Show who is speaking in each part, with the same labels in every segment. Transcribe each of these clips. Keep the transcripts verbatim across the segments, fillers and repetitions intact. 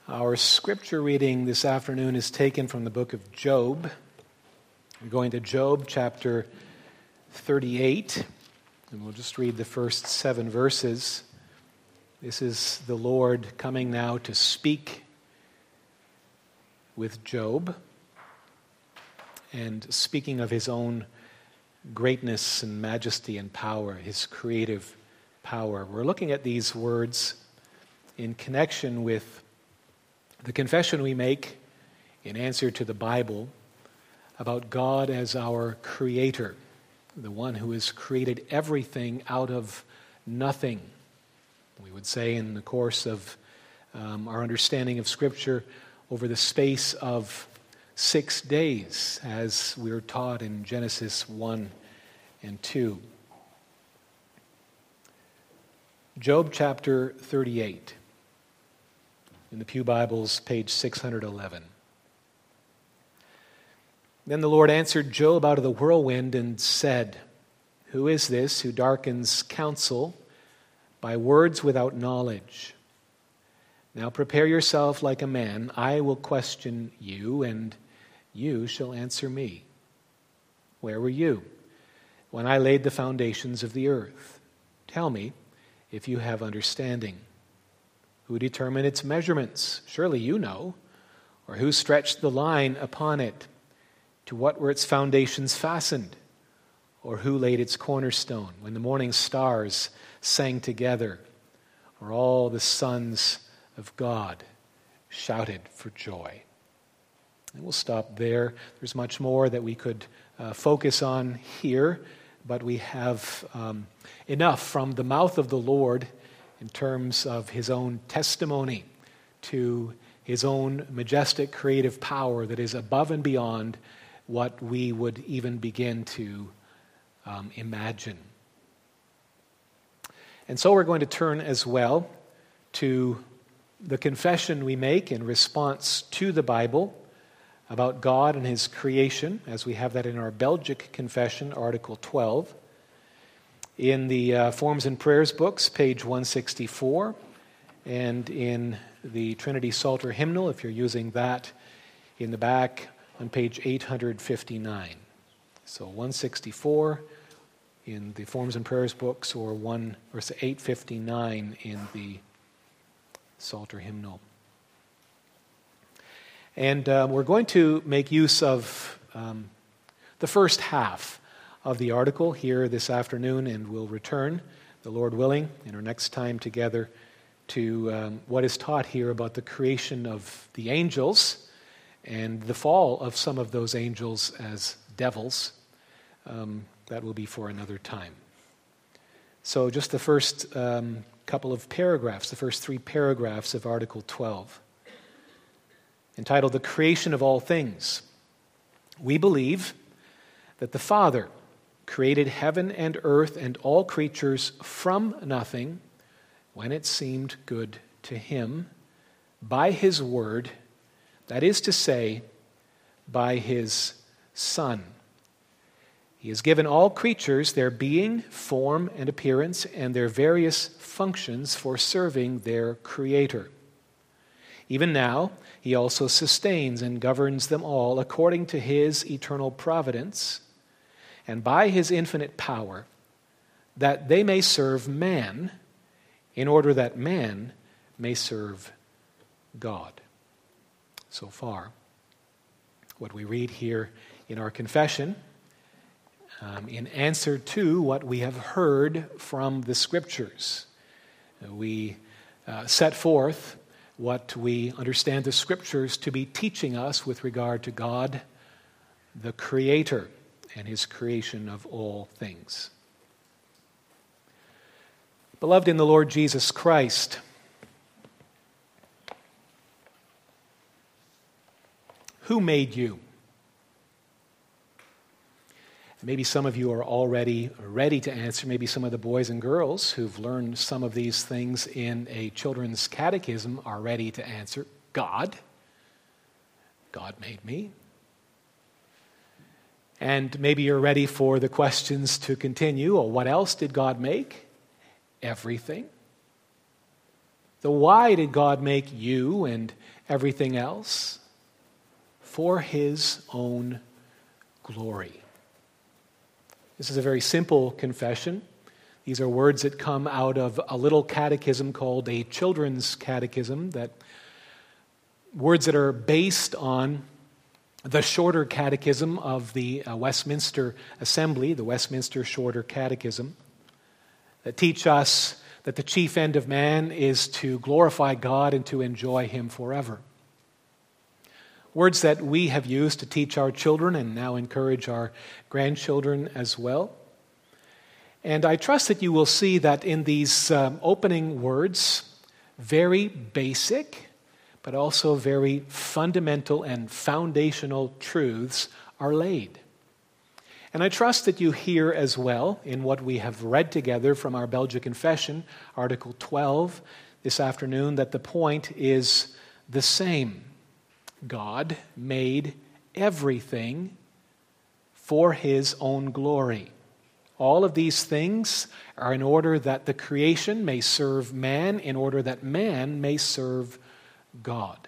Speaker 1: Our scripture reading this afternoon is taken from the book of Job. We're going to Job chapter thirty-eight, and we'll just read the first seven verses. This is the Lord coming now to speak with Job, and speaking of his own greatness and majesty and power, his creative power. We're looking at these words in connection with the confession we make in answer to the Bible about God as our creator, the one who has created everything out of nothing. We would say in the course of um, our understanding of Scripture over the space of six days, as we are taught in Genesis one and two. Job chapter thirty-eight. In the Pew Bibles, page six hundred eleven. Then the Lord answered Job out of the whirlwind and said, "Who is this who darkens counsel by words without knowledge? Now prepare yourself like a man. I will question you, and you shall answer me. Where were you when I laid the foundations of the earth? Tell me if you have understanding. Who determined its measurements? Surely you know. Or who stretched the line upon it? To what were its foundations fastened? Or who laid its cornerstone when the morning stars sang together? Or all the sons of God shouted for joy?" And we'll stop there. There's much more that we could uh, focus on here, but we have um, enough from the mouth of the Lord in terms of his own testimony to his own majestic creative power that is above and beyond what we would even begin to um, imagine. And so we're going to turn as well to the confession we make in response to the Bible about God and his creation, as we have that in our Belgic Confession, Article twelve. In the uh, Forms and Prayers books, page one sixty-four, and in the Trinity Psalter Hymnal, if you're using that, in the back on page eight fifty-nine. So one sixty-four in the Forms and Prayers books, or one or eight fifty-nine in the Psalter Hymnal. And um, we're going to make use of um, the first half of the article here this afternoon, and we'll return, the Lord willing, in our next time together to um, what is taught here about the creation of the angels and the fall of some of those angels as devils. Um, that will be for another time. So just the first um, couple of paragraphs, the first three paragraphs of Article twelve, entitled "The Creation of All Things." We believe that the Father created heaven and earth and all creatures from nothing when it seemed good to him by his word, that is to say, by his Son. He has given all creatures their being, form, and appearance, and their various functions for serving their Creator. Even now, he also sustains and governs them all according to his eternal providence, and by his infinite power, that they may serve man, in order that man may serve God. So far, what we read here in our confession, um, in answer to what we have heard from the Scriptures. We uh, set forth what we understand the Scriptures to be teaching us with regard to God, the Creator, and his creation of all things. Beloved in the Lord Jesus Christ, who made you? Maybe some of you are already ready to answer. Maybe some of the boys and girls who've learned some of these things in a children's catechism are ready to answer. God. God made me. And maybe you're ready for the questions to continue. Well, what else did God make? Everything. So why did God make you and everything else? For his own glory. This is a very simple confession. These are words that come out of a little catechism called a children's catechism, that words that are based on the shorter catechism of the uh, Westminster Assembly, the Westminster Shorter Catechism, that teach us that the chief end of man is to glorify God and to enjoy him forever. Words that we have used to teach our children and now encourage our grandchildren as well. And I trust that you will see that in these um, opening words, very basic, but also very fundamental and foundational truths are laid. And I trust that you hear as well in what we have read together from our Belgian Confession, Article twelve, this afternoon, that the point is the same. God made everything for his own glory. All of these things are in order that the creation may serve man, in order that man may serve God.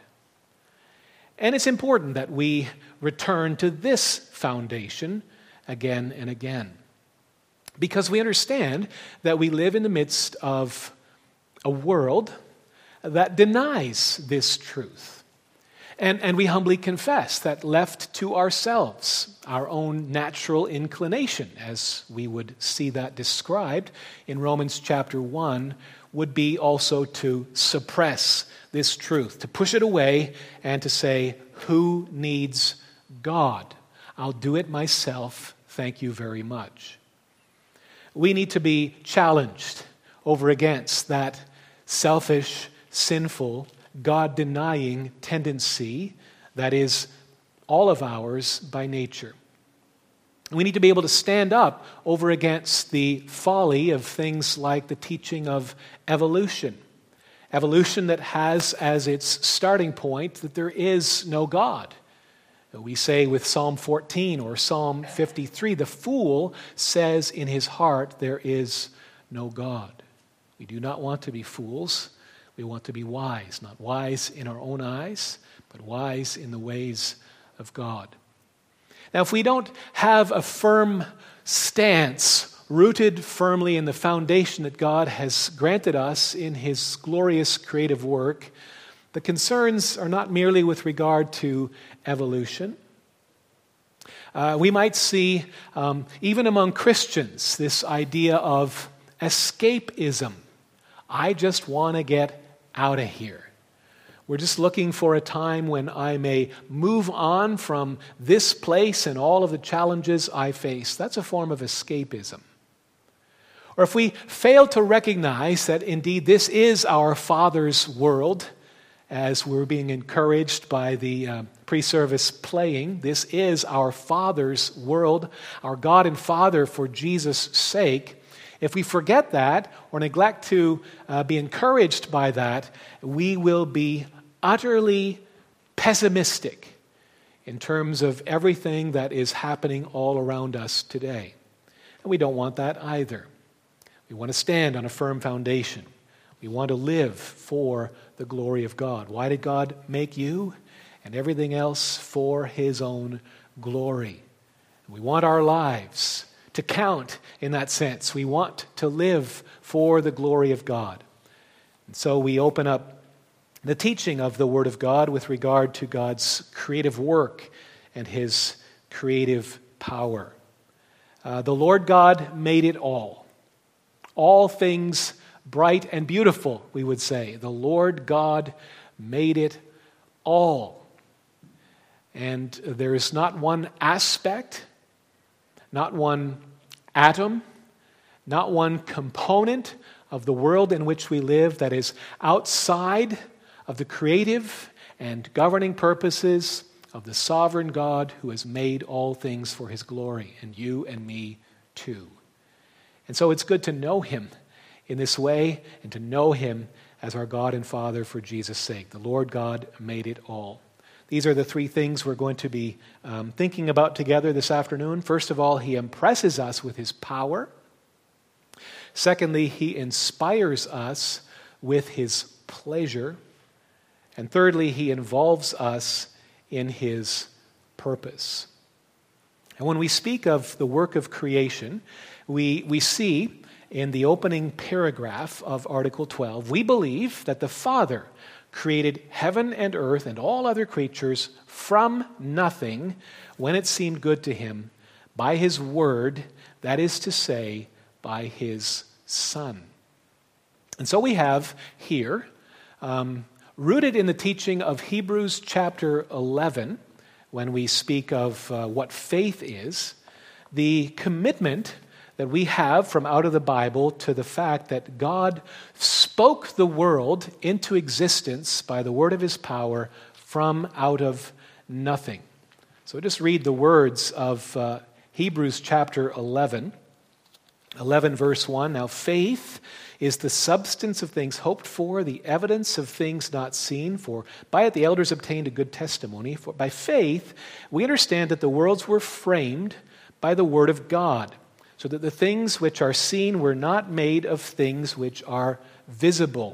Speaker 1: And it's important that we return to this foundation again and again, because we understand that we live in the midst of a world that denies this truth. And, and we humbly confess that left to ourselves, our own natural inclination, as we would see that described in Romans chapter one, would be also to suppress this truth, to push it away and to say, who needs God? I'll do it myself, thank you very much. We need to be challenged over against that selfish, sinful, God-denying tendency that is all of ours by nature. We need to be able to stand up over against the folly of things like the teaching of evolution. Evolution that has as its starting point that there is no God. We say with Psalm fourteen or Psalm fifty-three, the fool says in his heart there is no God. We do not want to be fools. We want to be wise, not wise in our own eyes, but wise in the ways of God. Now, if we don't have a firm stance rooted firmly in the foundation that God has granted us in his glorious creative work, the concerns are not merely with regard to evolution. Uh, we might see, um, even among Christians, this idea of escapism. I just want to get out of here. We're just looking for a time when I may move on from this place and all of the challenges I face. That's a form of escapism. Or if we fail to recognize that indeed this is our Father's world, as we're being encouraged by the uh, pre-service playing, this is our Father's world, our God and Father for Jesus' sake. If we forget that or neglect to uh, be encouraged by that, we will be utterly pessimistic in terms of everything that is happening all around us today. And we don't want that either. We want to stand on a firm foundation. We want to live for the glory of God. Why did God make you? And everything else for his own glory. We want our lives to count in that sense. We want to live for the glory of God. And so we open up the teaching of the Word of God with regard to God's creative work and his creative power. Uh, the Lord God made it all. All things bright and beautiful, we would say. The Lord God made it all. And there is not one aspect, not one atom, not one component of the world in which we live that is outside of the creative and governing purposes of the sovereign God who has made all things for his glory, and you and me too. And so it's good to know him in this way and to know him as our God and Father for Jesus' sake. The Lord God made it all. These are the three things we're going to be um, thinking about together this afternoon. First of all, he impresses us with his power. Secondly, he inspires us with his pleasure. And thirdly, he involves us in his purpose. And when we speak of the work of creation, we, we see in the opening paragraph of Article twelve, we believe that the Father created heaven and earth and all other creatures from nothing when it seemed good to him by his word, that is to say, by his Son. And so we have here, um, rooted in the teaching of Hebrews chapter eleven, when we speak of uh, what faith is, the commitment that we have from out of the Bible to the fact that God spoke the world into existence by the word of his power from out of nothing. So just read the words of uh, Hebrews chapter eleven. eleven verse one, now faith is the substance of things hoped for, the evidence of things not seen, for by it the elders obtained a good testimony. For by faith we understand that the worlds were framed by the word of God, so that the things which are seen were not made of things which are visible.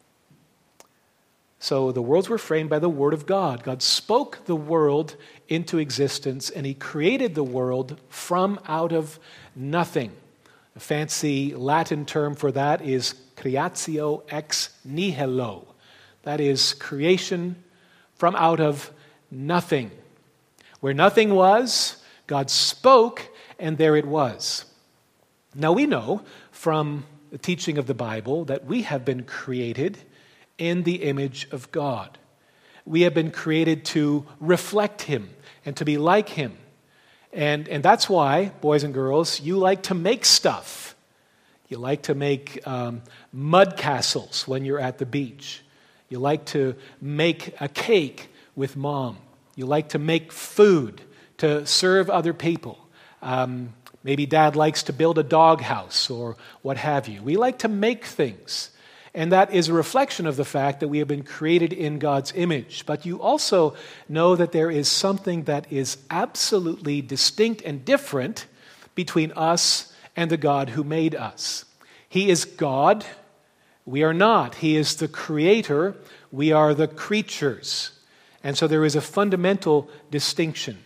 Speaker 1: So the worlds were framed by the word of God. God spoke the world into existence, and he created the world from out of nothing. A fancy Latin term for that is creatio ex nihilo. That is creation from out of nothing. Where nothing was, God spoke, and there it was. Now we know from the teaching of the Bible that we have been created in the image of God. We have been created to reflect him and to be like him. And, and that's why, boys and girls, you like to make stuff. You like to make um, mud castles when you're at the beach. You like to make a cake with mom. You like to make food to serve other people. Um, maybe dad likes to build a doghouse or what have you. We like to make things. And that is a reflection of the fact that we have been created in God's image. But you also know that there is something that is absolutely distinct and different between us and the God who made us. He is God. We are not. He is the creator. We are the creatures. And so there is a fundamental distinction.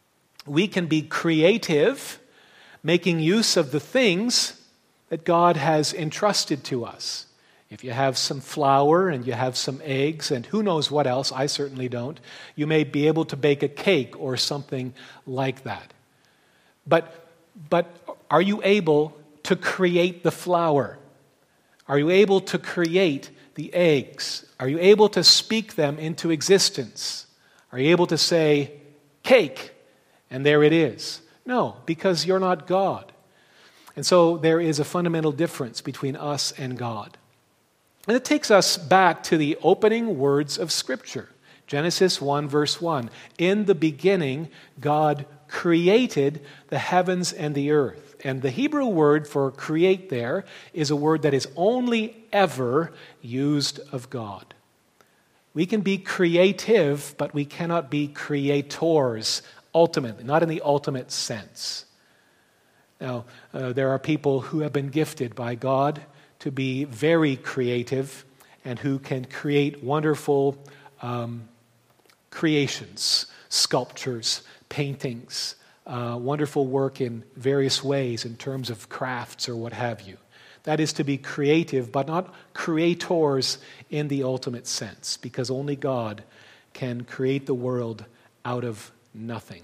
Speaker 1: We can be creative, making use of the things that God has entrusted to us. If you have some flour and you have some eggs and who knows what else, I certainly don't, you may be able to bake a cake or something like that. But, but are you able to create the flour? Are you able to create the eggs? Are you able to speak them into existence? Are you able to say, cake, and there it is? No, because you're not God. And so there is a fundamental difference between us and God. And it takes us back to the opening words of Scripture. Genesis one, verse one. In the beginning, God created the heavens and the earth. And the Hebrew word for create there is a word that is only ever used of God. We can be creative, but we cannot be creators ultimately, not in the ultimate sense. Now, uh, there are people who have been gifted by God to be very creative and who can create wonderful um, creations, sculptures, paintings, uh, wonderful work in various ways in terms of crafts or what have you. That is to be creative, but not creators in the ultimate sense, because only God can create the world out of nothing.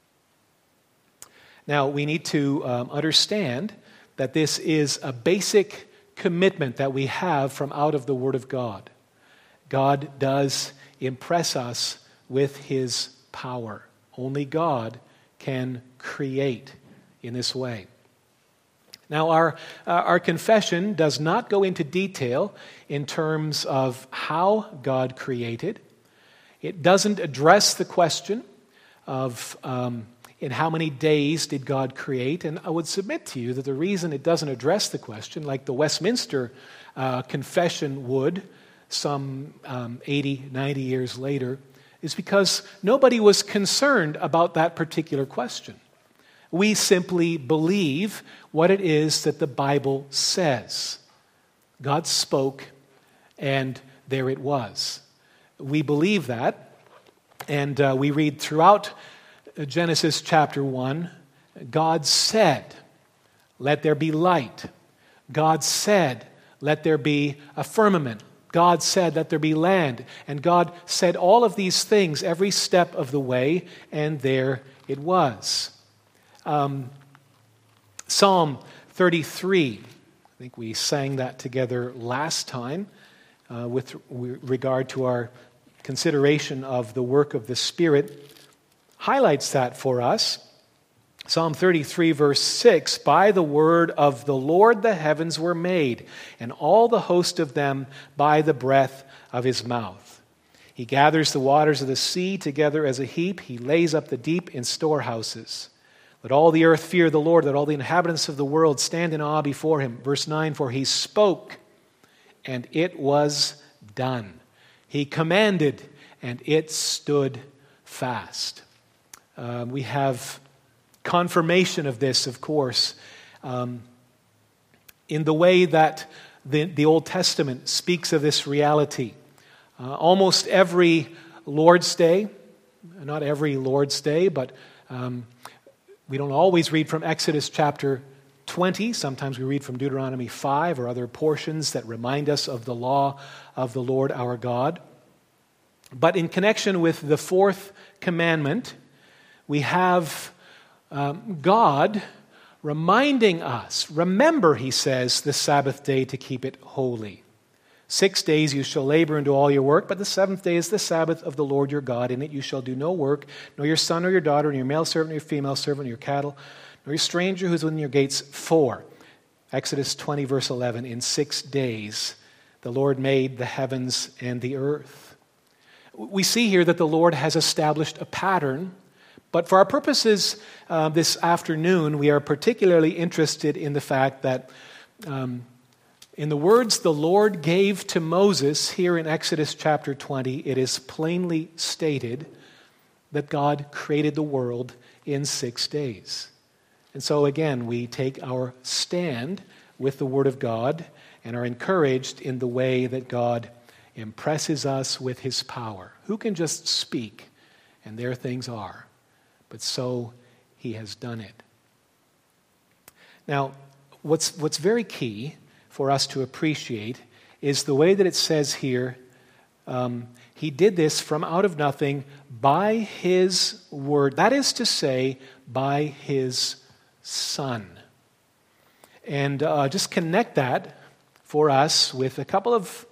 Speaker 1: Now, we need to um, understand that this is a basic commitment that we have from out of the Word of God. God does impress us with his power. Only God can create in this way. Now, our, uh, our confession does not go into detail in terms of how God created. It doesn't address the question of um, in how many days did God create? And I would submit to you that the reason it doesn't address the question, like the Westminster uh, Confession would some um, eighty, ninety years later, is because nobody was concerned about that particular question. We simply believe what it is that the Bible says. God spoke, And there it was. We believe that, and uh, we read throughout Genesis chapter one, God said, "Let there be light." God said, "Let there be a firmament." God said, "Let there be land." And God said all of these things every step of the way, and there it was. Um, Psalm thirty-three, I think we sang that together last time uh, with regard to our consideration of the work of the Spirit, highlights that for us. Psalm thirty-three, verse six, "By the word of the Lord the heavens were made, and all the host of them by the breath of his mouth. He gathers the waters of the sea together as a heap. He lays up the deep in storehouses. Let all the earth fear the Lord. Let all the inhabitants of the world stand in awe before him." Verse nine, "For he spoke, and it was done. He commanded, and it stood fast." Uh, we have confirmation of this, of course, um, in the way that the, the Old Testament speaks of this reality. Uh, almost every Lord's Day, not every Lord's Day, but um, we don't always read from Exodus chapter twenty. Sometimes we read from Deuteronomy five or other portions that remind us of the law of the Lord our God. But in connection with the fourth commandment, we have um, God reminding us, "Remember," he says, "the Sabbath day to keep it holy. Six days you shall labor and do all your work, but the seventh day is the Sabbath of the Lord your God. In it you shall do no work, nor your son or your daughter, nor your male servant, nor your female servant, nor your cattle, nor your stranger who is within your gates." For, Exodus twenty, verse eleven, "In six days the Lord made the heavens and the earth." We see here that the Lord has established a pattern, but for our purposes uh, this afternoon, we are particularly interested in the fact that um, in the words the Lord gave to Moses here in Exodus chapter twenty, it is plainly stated that God created the world in six days. And so again, we take our stand with the Word of God and are encouraged in the way that God impresses us with his power. Who can just speak and there things are? But so he has done it. Now, what's, what's very key for us to appreciate is the way that it says here, um, he did this from out of nothing by his word. That is to say, by his Son. And uh, just connect that for us with a couple of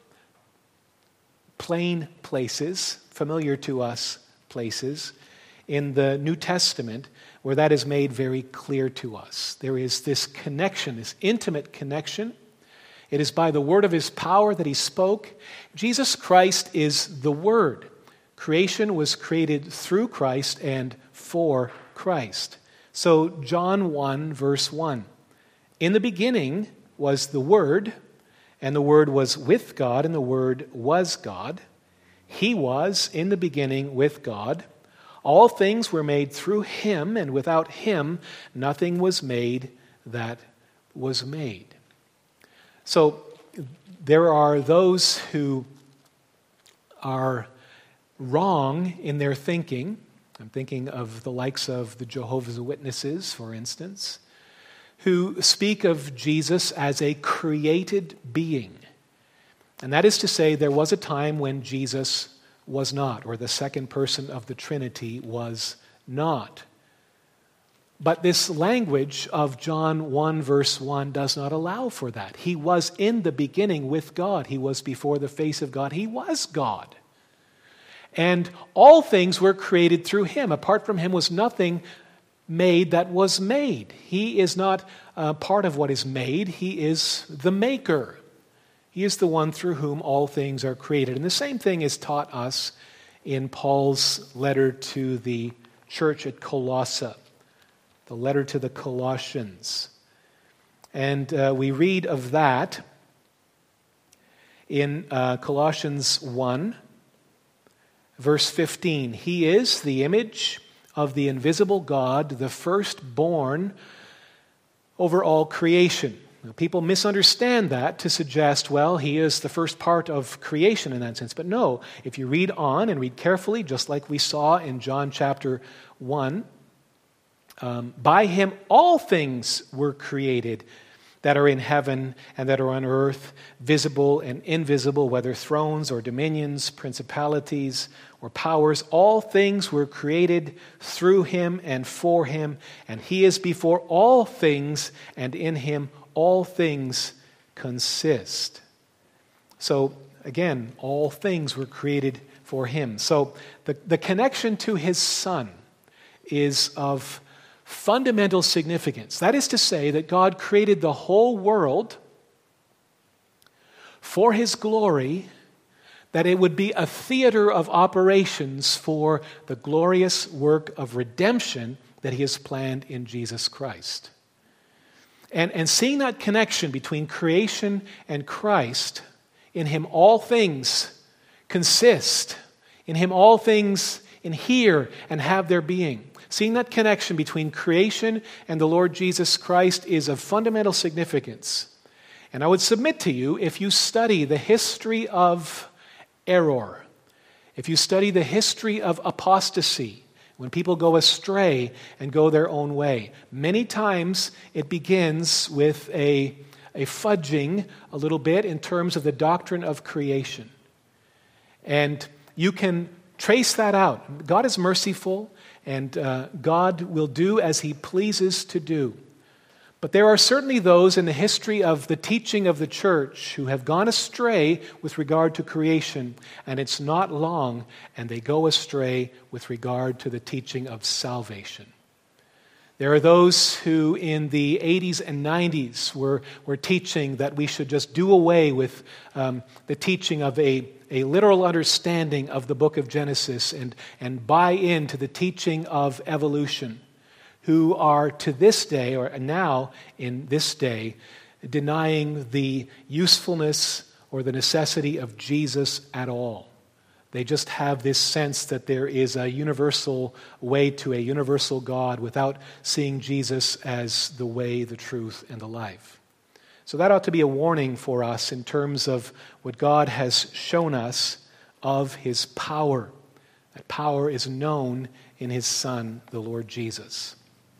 Speaker 1: plain places, familiar to us places, in the New Testament where that is made very clear to us. There is this connection, this intimate connection. It is by the word of his power that he spoke. Jesus Christ is the Word. Creation was created through Christ and for Christ. So John one, verse one. "In the beginning was the Word, and the Word was with God, and the Word was God. He was in the beginning with God. All things were made through him, and without him nothing was made that was made." So there are those who are wrong in their thinking. I'm thinking of the likes of the Jehovah's Witnesses, for instance, who speak of Jesus as a created being. And that is to say, there was a time when Jesus was not, or the second person of the Trinity was not. But this language of John one, verse one does not allow for that. He was in the beginning with God. He was before the face of God. He was God. And all things were created through him. Apart from him was nothing made that was made. He is not uh, part of what is made. He is the maker. He is the one through whom all things are created. And the same thing is taught us in Paul's letter to the church at Colossae, the letter to the Colossians. And uh, we read of that in uh, Colossians one, verse fifteen. "He is the image of the invisible God, the firstborn over all creation. People misunderstand that to suggest, well, he is the first part of creation in that sense. But no, if you read on and read carefully, just like we saw in John chapter one, um, by him all things were created that are in heaven and that are on earth, visible and invisible, whether thrones or dominions, principalities or powers. All things were created through him and for him, and he is before all things, and in him all things consist. So, again, all things were created for him. So, the, the connection to his Son is of fundamental significance. That is to say that God created the whole world for his glory, that it would be a theater of operations for the glorious work of redemption that he has planned in Jesus Christ. And, and seeing that connection between creation and Christ, in him all things consist, in him all things inhere and have their being. Seeing that connection between creation and the Lord Jesus Christ is of fundamental significance. And I would submit to you, if you study the history of error, if you study the history of apostasy, when people go astray and go their own way, many times it begins with a, a fudging a little bit in terms of the doctrine of creation. And you can trace that out. God is merciful, and uh, God will do as he pleases to do. But there are certainly those in the history of the teaching of the church who have gone astray with regard to creation, and it's not long, and they go astray with regard to the teaching of salvation. There are those who in the eighties and nineties were, were teaching that we should just do away with um, the teaching of a, a literal understanding of the book of Genesis and, and buy into the teaching of evolution, who are to this day, or now in this day, denying the usefulness or the necessity of Jesus at all. They just have this sense that there is a universal way to a universal God without seeing Jesus as the way, the truth, and the life. So that ought to be a warning for us in terms of what God has shown us of his power. That power is known in his Son, the Lord Jesus.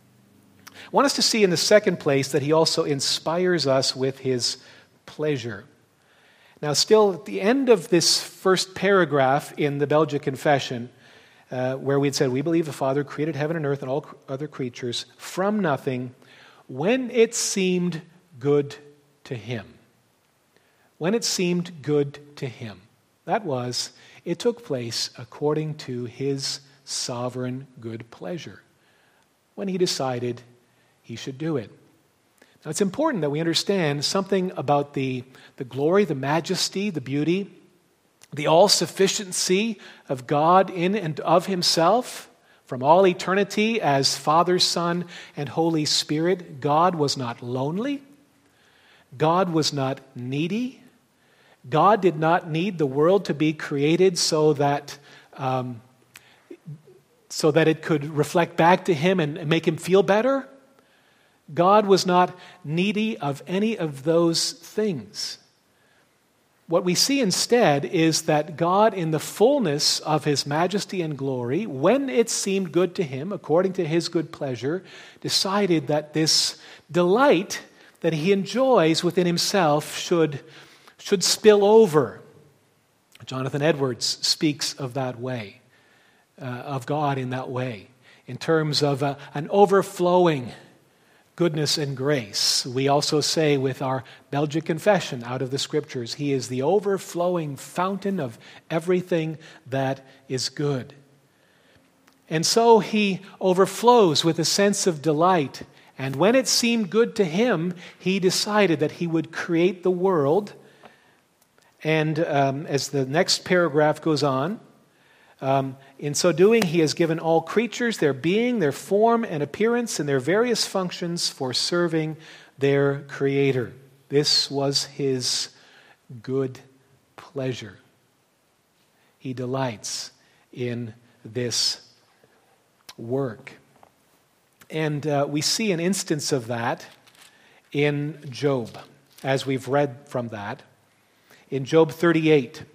Speaker 1: I want us to see in the second place that he also inspires us with his pleasure. Now, still at the end of this first paragraph in the Belgic Confession, uh, where we had said, we believe the Father created heaven and earth and all other creatures from nothing when it seemed good to him. When it seemed good to him. That was, it took place according to his sovereign good pleasure. When he decided he should do it. Now, it's important that we understand something about the, the glory, the majesty, the beauty, the all-sufficiency of God in and of himself from all eternity as Father, Son, and Holy Spirit. God was not lonely. God was not needy. God did not need the world to be created so that um, so that it could reflect back to him and make him feel better. God was not needy of any of those things. What we see instead is that God, in the fullness of his majesty and glory, when it seemed good to him, according to his good pleasure, decided that this delight that he enjoys within himself should, should spill over. Jonathan Edwards speaks of that way, uh, of God in that way, in terms of uh, an overflowing goodness and grace. We also say with our Belgic Confession out of the Scriptures, he is the overflowing fountain of everything that is good. And so he overflows with a sense of delight. And when it seemed good to him, he decided that he would create the world. And um, as the next paragraph goes on, Um, in so doing, he has given all creatures their being, their form and appearance, and their various functions for serving their Creator. This was his good pleasure. He delights in this work. And uh, we see an instance of that in Job, as we've read from that, in Job thirty-eight.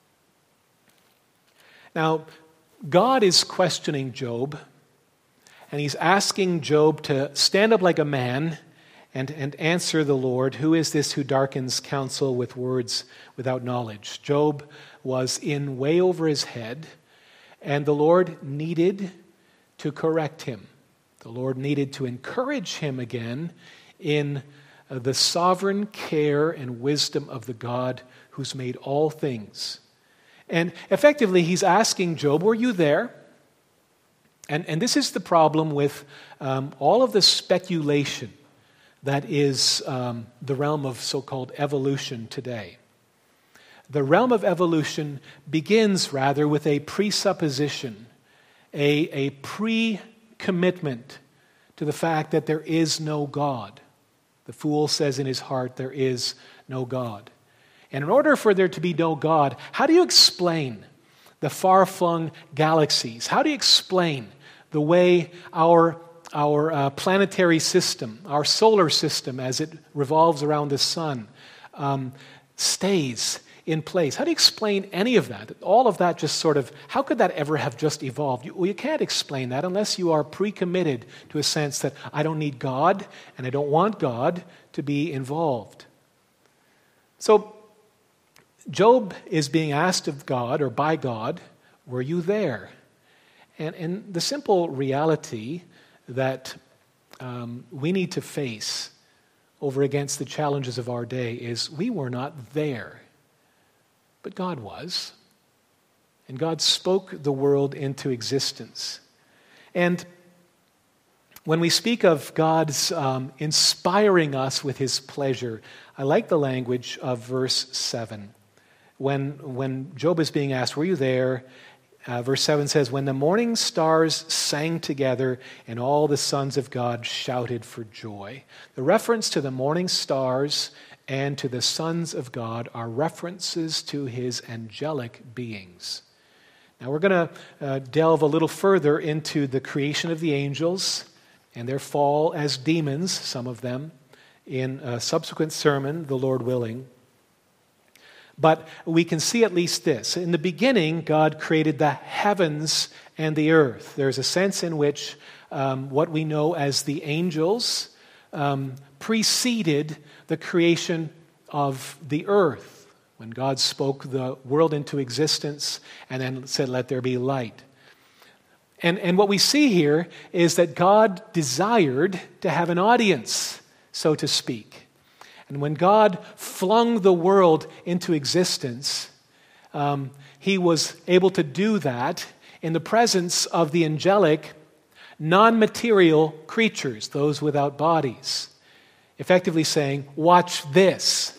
Speaker 1: Now, God is questioning Job, and he's asking Job to stand up like a man and, and answer the Lord, "Who is this who darkens counsel with words without knowledge?" Job was in way over his head, and the Lord needed to correct him. The Lord needed to encourage him again in the sovereign care and wisdom of the God who's made all things. And effectively, he's asking Job, were you there? And, and this is the problem with um, all of the speculation that is um, the realm of so-called evolution today. The realm of evolution begins rather with a presupposition, a, a pre-commitment to the fact that there is no God. The fool says in his heart, there is no God. And in order for there to be no God, how do you explain the far-flung galaxies? How do you explain the way our, our uh, planetary system, our solar system as it revolves around the sun, um, stays in place? How do you explain any of that? All of that just sort of, how could that ever have just evolved? You, well, you can't explain that unless you are pre-committed to a sense that I don't need God and I don't want God to be involved. So Job is being asked of God or by God, were you there? And, and the simple reality that um, we need to face over against the challenges of our day is we were not there. But God was. And God spoke the world into existence. And when we speak of God's um, inspiring us with his pleasure, I like the language of verse seven. When, when Job is being asked, were you there? Uh, verse seven says, when the morning stars sang together and all the sons of God shouted for joy. The reference to the morning stars and to the sons of God are references to his angelic beings. Now we're going to uh, delve a little further into the creation of the angels and their fall as demons, some of them, in a subsequent sermon, the Lord willing. But we can see at least this. In the beginning, God created the heavens and the earth. There's a sense in which um, what we know as the angels um, preceded the creation of the earth, when God spoke the world into existence and then said, let there be light. And, and what we see here is that God desired to have an audience, so to speak. And when God flung the world into existence, um, he was able to do that in the presence of the angelic, non-material creatures, those without bodies. Effectively saying, watch this.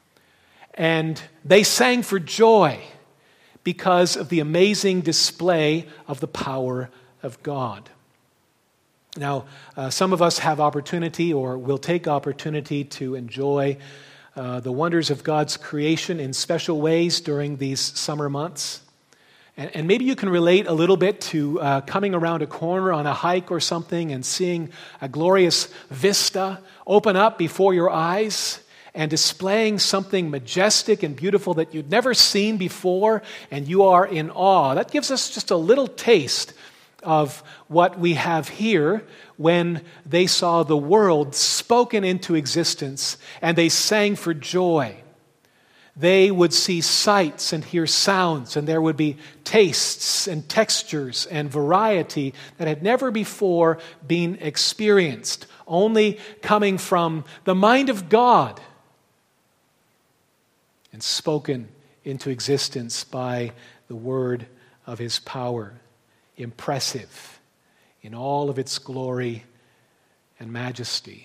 Speaker 1: And they sang for joy because of the amazing display of the power of God. Now, uh, some of us have opportunity or will take opportunity to enjoy uh, the wonders of God's creation in special ways during these summer months. And, and maybe you can relate a little bit to uh, coming around a corner on a hike or something and seeing a glorious vista open up before your eyes and displaying something majestic and beautiful that you'd never seen before, and you are in awe. That gives us just a little taste of what we have here when they saw the world spoken into existence and they sang for joy. They would see sights and hear sounds, and there would be tastes and textures and variety that had never before been experienced, only coming from the mind of God and spoken into existence by the word of his power. Impressive in all of its glory and majesty.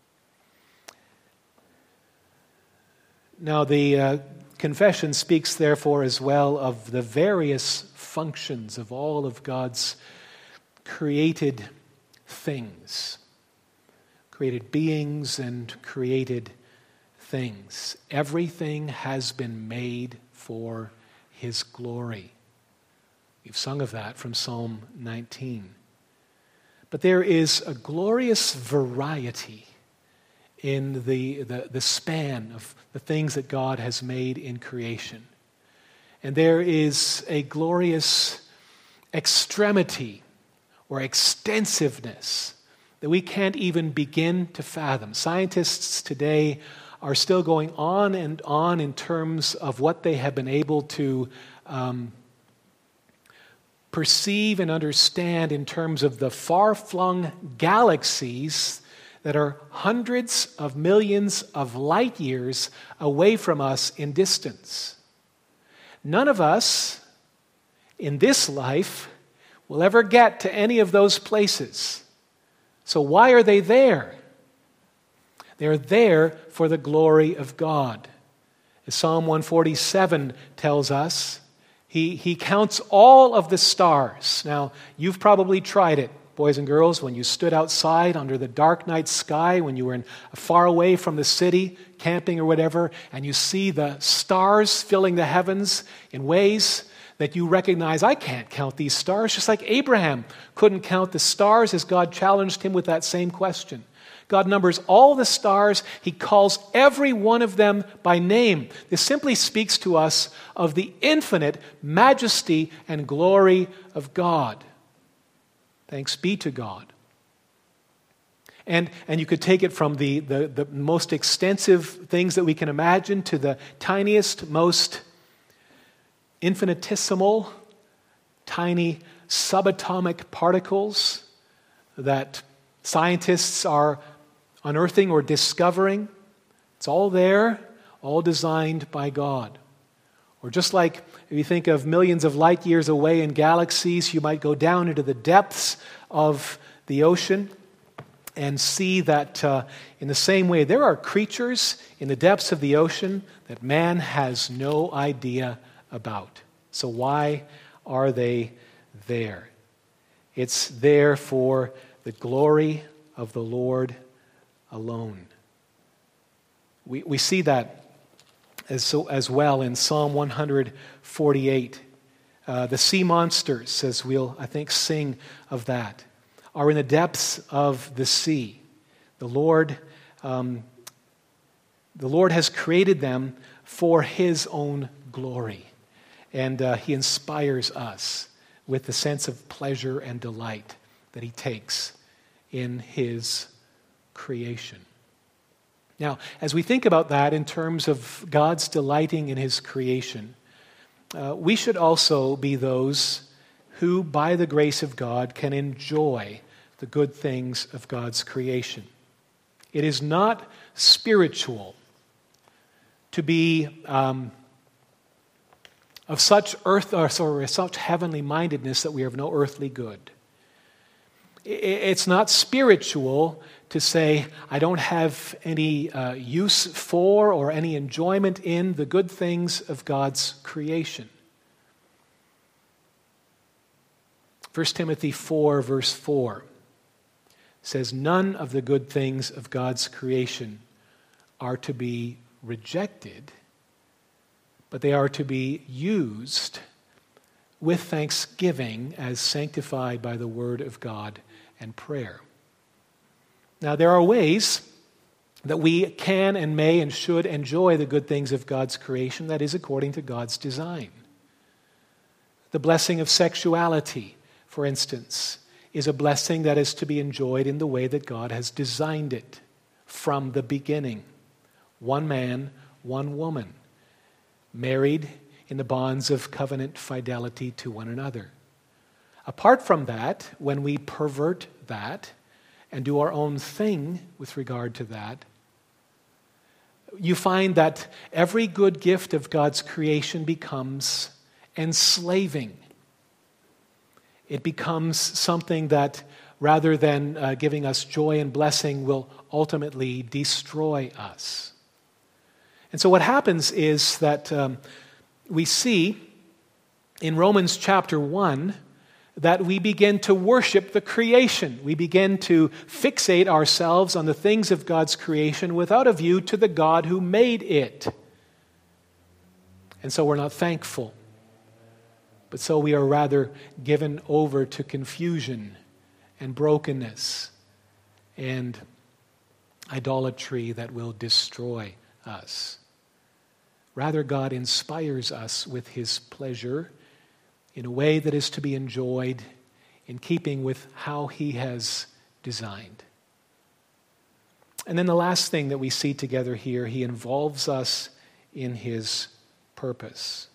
Speaker 1: Now, the uh, confession speaks, therefore, as well of the various functions of all of God's created things, created beings and created things. Everything has been made for his glory. We've sung of that from Psalm nineteen. But there is a glorious variety in the, the, the span of the things that God has made in creation. And there is a glorious extremity or extensiveness that we can't even begin to fathom. Scientists today are still going on and on in terms of what they have been able to um, perceive and understand in terms of the far-flung galaxies that are hundreds of millions of light years away from us in distance. None of us in this life will ever get to any of those places. So why are they there? They're there for the glory of God. As Psalm one forty-seven tells us, he, he counts all of the stars. Now, you've probably tried it, boys and girls, when you stood outside under the dark night sky, when you were in, far away from the city, camping or whatever, and you see the stars filling the heavens in ways that you recognize, I can't count these stars, just like Abraham couldn't count the stars as God challenged him with that same question. God numbers all the stars. He calls every one of them by name. This simply speaks to us of the infinite majesty and glory of God. Thanks be to God. And, and you could take it from the, the, the most extensive things that we can imagine to the tiniest, most infinitesimal, tiny subatomic particles that scientists are unearthing or discovering. It's all there, all designed by God. Or just like if you think of millions of light years away in galaxies, you might go down into the depths of the ocean and see that uh, in the same way, there are creatures in the depths of the ocean that man has no idea about. So why are they there? It's there for the glory of the Lord alone. We, we see that as, so, as well in Psalm one forty-eight. Uh, the sea monsters, as we'll, I think, sing of that, are in the depths of the sea. The Lord, um, the Lord has created them for His own glory. And uh, He inspires us with the sense of pleasure and delight that He takes in His creation. Now, as we think about that in terms of God's delighting in His creation, uh, we should also be those who, by the grace of God, can enjoy the good things of God's creation. It is not spiritual to be um, of such earth or sorry, such heavenly mindedness that we are of no earthly good. It's not spiritual to say, I don't have any uh, use for or any enjoyment in the good things of God's creation. First Timothy four, verse four says, none of the good things of God's creation are to be rejected, but they are to be used with thanksgiving as sanctified by the word of God and prayer. Now, there are ways that we can and may and should enjoy the good things of God's creation, that is according to God's design. The blessing of sexuality, for instance, is a blessing that is to be enjoyed in the way that God has designed it from the beginning. One man, one woman, married in the bonds of covenant fidelity to one another. Apart from that, when we pervert that and do our own thing with regard to that, you find that every good gift of God's creation becomes enslaving. It becomes something that, rather than uh, giving us joy and blessing, will ultimately destroy us. And so what happens is that um, we see in Romans chapter one that we begin to worship the creation. We begin to fixate ourselves on the things of God's creation without a view to the God who made it. And so we're not thankful. But so we are rather given over to confusion and brokenness and idolatry that will destroy us. Rather, God inspires us with his pleasure in a way that is to be enjoyed in keeping with how he has designed. And then the last thing that we see together here, he involves us in his purpose.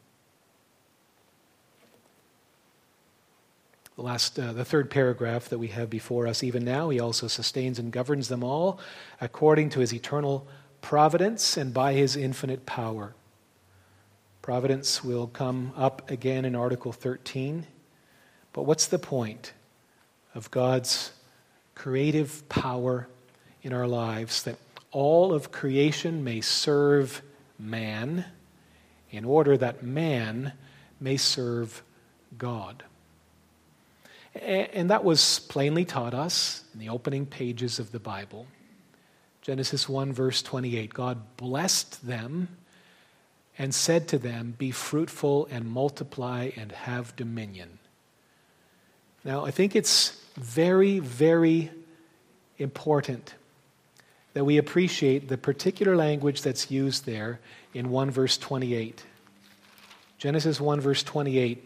Speaker 1: The last, uh, the third paragraph that we have before us, even now, he also sustains and governs them all according to his eternal providence and by his infinite power. Providence will come up again in Article thirteen. But what's the point of God's creative power in our lives? That all of creation may serve man in order that man may serve God. And that was plainly taught us in the opening pages of the Bible. Genesis one, verse twenty-eight, God blessed them and said to them, "Be fruitful and multiply and have dominion." Now, I think it's very, very important that we appreciate the particular language that's used there in one verse twenty-eight. Genesis one, verse twenty-eight.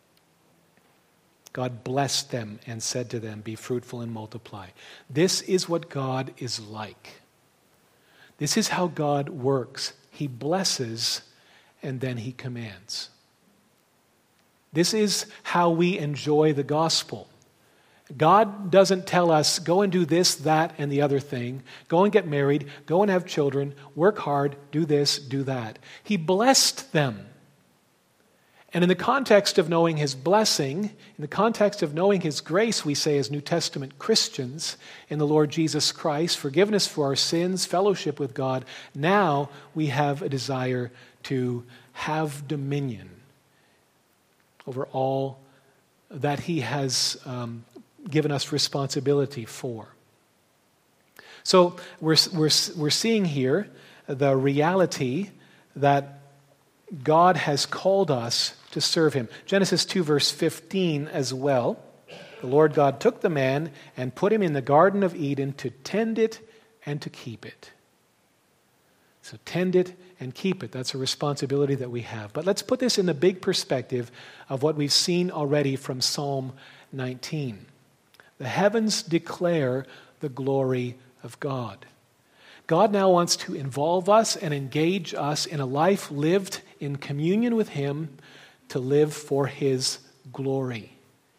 Speaker 1: God blessed them and said to them, "Be fruitful and multiply." This is what God is like. This is how God works. He blesses and then he commands. This is how we enjoy the gospel. God doesn't tell us, go and do this, that, and the other thing. Go and get married. Go and have children. Work hard. Do this, do that. He blessed them. And in the context of knowing his blessing, in the context of knowing his grace, we say as New Testament Christians in the Lord Jesus Christ, forgiveness for our sins, fellowship with God, now we have a desire to have dominion over all that he has um, given us responsibility for. So we're, we're, we're seeing here the reality that God has called us to serve him. Genesis two, verse fifteen as well. The Lord God took the man and put him in the Garden of Eden to tend it and to keep it. So tend it and keep it. That's a responsibility that we have. But let's put this in the big perspective of what we've seen already from Psalm nineteen. The heavens declare the glory of God. God now wants to involve us and engage us in a life lived in communion with him to live for his glory.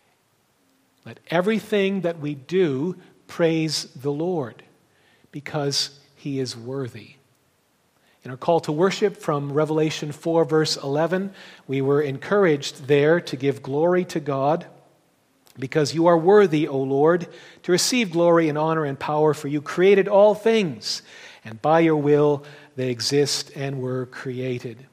Speaker 1: Let everything that we do praise the Lord because he is worthy. In our call to worship from Revelation four, verse eleven, we were encouraged there to give glory to God because you are worthy, O Lord, to receive glory and honor and power, for you created all things, and by your will they exist and were created.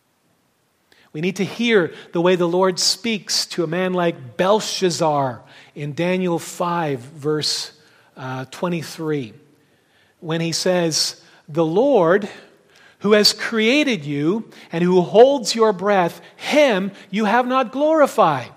Speaker 1: We need to hear the way the Lord speaks to a man like Belshazzar in Daniel five, verse uh, twenty-three, when he says, "The Lord who has created you and who holds your breath, him you have not glorified."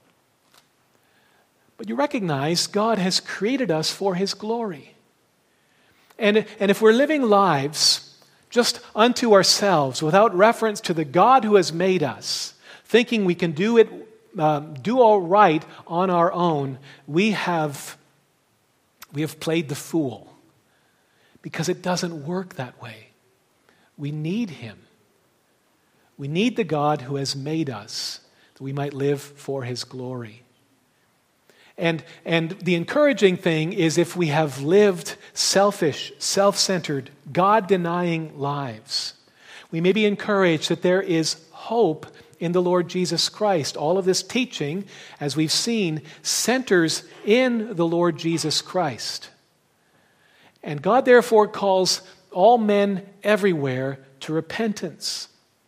Speaker 1: But you recognize God has created us for his glory. And, and if we're living lives just unto ourselves without reference to the God who has made us, thinking we can do it, um, do all right on our own, we have, we have played the fool because it doesn't work that way. We need him. We need the God who has made us that we might live for his glory. And, and the encouraging thing is if we have lived selfish, self-centered, God-denying lives, we may be encouraged that there is hope in the Lord Jesus Christ. All of this teaching, as we've seen, centers in the Lord Jesus Christ. And God therefore calls all men everywhere to repentance,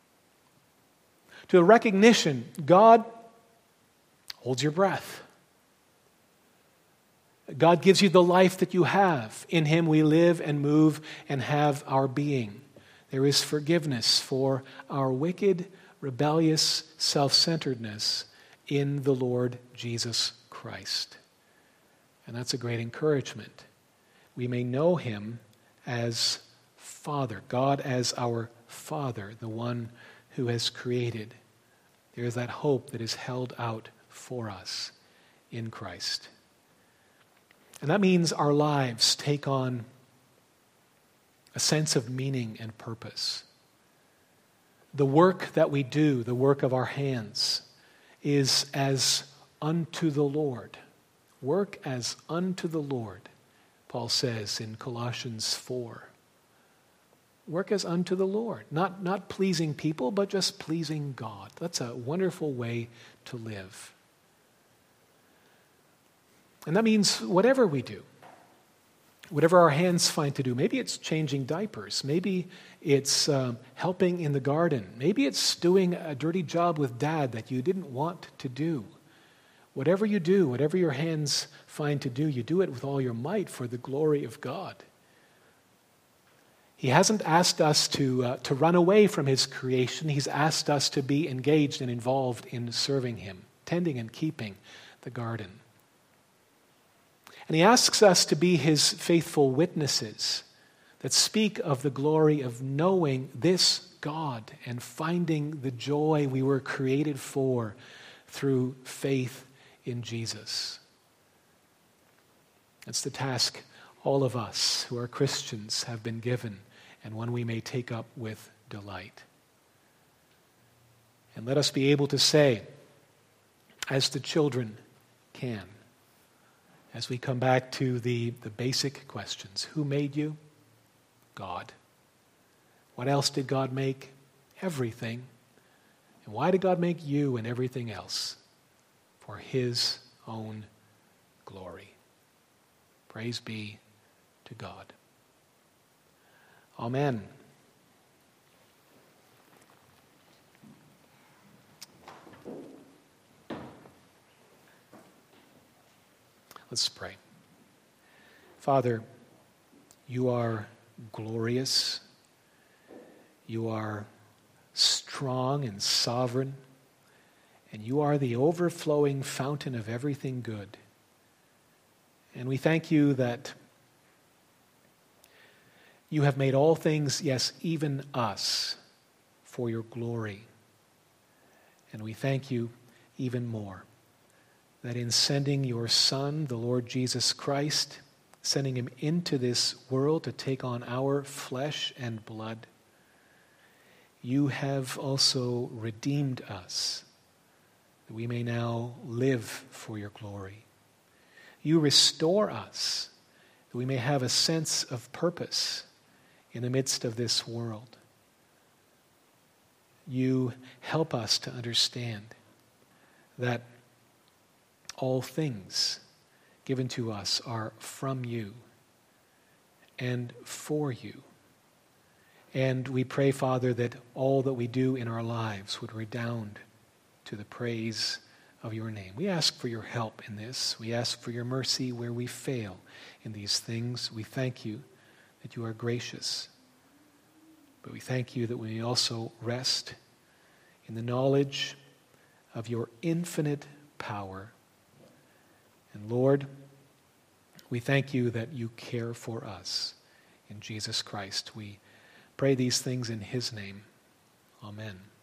Speaker 1: to a recognition God holds your breath. God gives you the life that you have. In him we live and move and have our being. There is forgiveness for our wicked, rebellious self-centeredness in the Lord Jesus Christ. And that's a great encouragement. we may know him as Father, God as our Father, the one who has created. There is that hope that is held out for us in Christ. And that means our lives take on a sense of meaning and purpose. The work that we do, the work of our hands, is as unto the Lord. Work as unto the Lord, Paul says in Colossians four. Work as unto the Lord. Not, not pleasing people, but just pleasing God. That's a wonderful way to live. And that means whatever we do, whatever our hands find to do, maybe it's changing diapers, maybe it's um, helping in the garden, maybe it's doing a dirty job with dad that you didn't want to do. Whatever you do, whatever your hands find to do, you do it with all your might for the glory of God. He hasn't asked us to, uh, to run away from his creation. He's asked us to be engaged and involved in serving him, tending and keeping the garden. And he asks us to be his faithful witnesses that speak of the glory of knowing this God and finding the joy we were created for through faith in Jesus. That's the task all of us who are Christians have been given, and one we may take up with delight. And let us be able to say, as the children can, as we come back to the, the basic questions. Who made you? God. What else did God make? Everything. And why did God make you and everything else? For his own glory. Praise be to God. Amen. Let's pray. Father, you are glorious. You are strong and sovereign. And you are the overflowing fountain of everything good. And we thank you that you have made all things, yes, even us, for your glory. And we thank you even more that in sending your Son, the Lord Jesus Christ, sending him into this world to take on our flesh and blood, you have also redeemed us, that we may now live for your glory. You restore us, that we may have a sense of purpose in the midst of this world. You help us to understand that all things given to us are from you and for you. And we pray, Father, that all that we do in our lives would redound to the praise of your name. We ask for your help in this. We ask for your mercy where we fail in these things. We thank you that you are gracious. But we thank you that we also rest in the knowledge of your infinite power. And Lord, we thank you that you care for us. In Jesus Christ, we pray these things in his name. Amen.